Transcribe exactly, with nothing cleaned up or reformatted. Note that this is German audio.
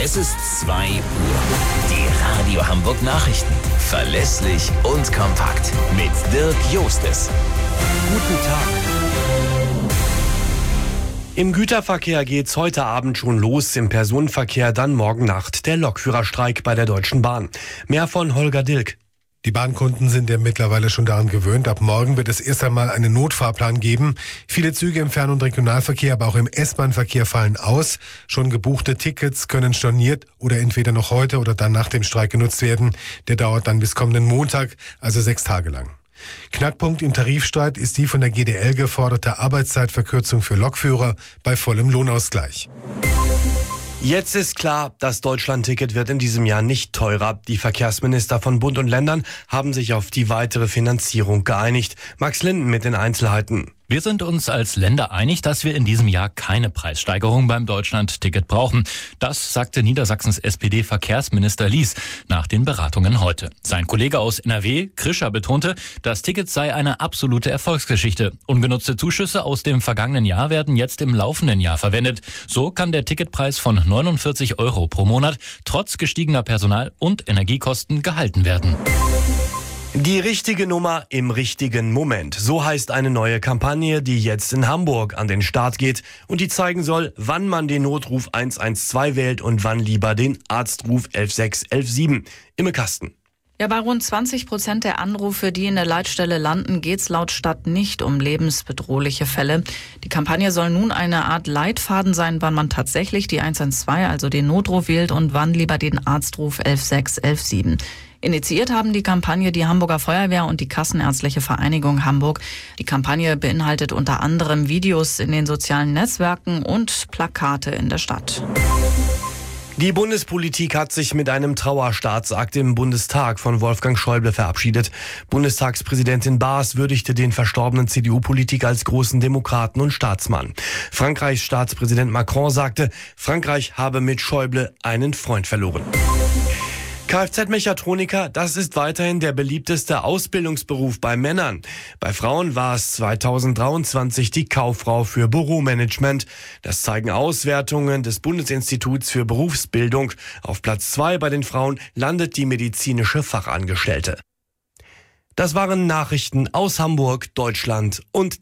Es ist zwei Uhr. Die Radio Hamburg Nachrichten. Verlässlich und kompakt. Mit Dirk Jostes. Guten Tag. Im Güterverkehr geht's heute Abend schon los, im Personenverkehr dann morgen Nacht. Der Lokführerstreik bei der Deutschen Bahn. Mehr von Holger Dilk. Die Bahnkunden sind ja mittlerweile schon daran gewöhnt. Ab morgen wird es erst einmal einen Notfahrplan geben. Viele Züge im Fern- und Regionalverkehr, aber auch im S-Bahn-Verkehr fallen aus. Schon gebuchte Tickets können storniert oder entweder noch heute oder dann nach dem Streik genutzt werden. Der dauert dann bis kommenden Montag, also sechs Tage lang. Knackpunkt im Tarifstreit ist die von der G D L geforderte Arbeitszeitverkürzung für Lokführer bei vollem Lohnausgleich. Jetzt ist klar, das Deutschland-Ticket wird in diesem Jahr nicht teurer. Die Verkehrsminister von Bund und Ländern haben sich auf die weitere Finanzierung geeinigt. Max Linden mit den Einzelheiten. Wir sind uns als Länder einig, dass wir in diesem Jahr keine Preissteigerung beim Deutschland-Ticket brauchen. Das sagte Niedersachsens S P D-Verkehrsminister Lies nach den Beratungen heute. Sein Kollege aus N R W, Krischer, betonte, das Ticket sei eine absolute Erfolgsgeschichte. Ungenutzte Zuschüsse aus dem vergangenen Jahr werden jetzt im laufenden Jahr verwendet. So kann der Ticketpreis von neunundvierzig Euro pro Monat trotz gestiegener Personal- und Energiekosten gehalten werden. Die richtige Nummer im richtigen Moment. So heißt eine neue Kampagne, die jetzt in Hamburg an den Start geht und die zeigen soll, wann man den Notruf eins eins zwei wählt und wann lieber den Arztruf elf sechs elf sieben. Imme Kasten. Ja, bei rund zwanzig Prozent der Anrufe, die in der Leitstelle landen, geht's laut Stadt nicht um lebensbedrohliche Fälle. Die Kampagne soll nun eine Art Leitfaden sein, wann man tatsächlich die eins eins zwei, also den Notruf wählt und wann lieber den Arztruf elf sechs elf sieben. Initiiert haben die Kampagne die Hamburger Feuerwehr und die Kassenärztliche Vereinigung Hamburg. Die Kampagne beinhaltet unter anderem Videos in den sozialen Netzwerken und Plakate in der Stadt. Die Bundespolitik hat sich mit einem Trauerstaatsakt im Bundestag von Wolfgang Schäuble verabschiedet. Bundestagspräsidentin Baas würdigte den verstorbenen C D U-Politiker als großen Demokraten und Staatsmann. Frankreichs Staatspräsident Macron sagte, Frankreich habe mit Schäuble einen Freund verloren. Kfz-Mechatroniker, das ist weiterhin der beliebteste Ausbildungsberuf bei Männern. Bei Frauen war es zweitausenddreiundzwanzig die Kauffrau für Büromanagement. Das zeigen Auswertungen des Bundesinstituts für Berufsbildung. Auf Platz zwei bei den Frauen landet die medizinische Fachangestellte. Das waren Nachrichten aus Hamburg, Deutschland und